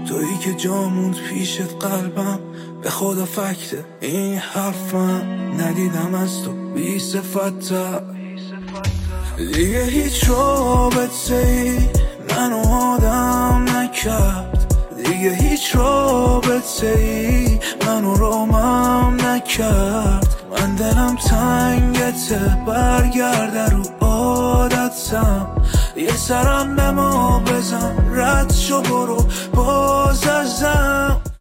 تویی که جاموند پیشت قلبم، به خدا فکت این حرفم، ندیدم از تو بی صفت‌تر. دیگه هیچ رابطه‌ای منو آدم نکرد، دیگه هیچ رابطه‌ای منو رومم نکرد. من دلم تنگته، برگرده رو عادتم، یه سرم به ما بزن، رد شو برو باز ازم.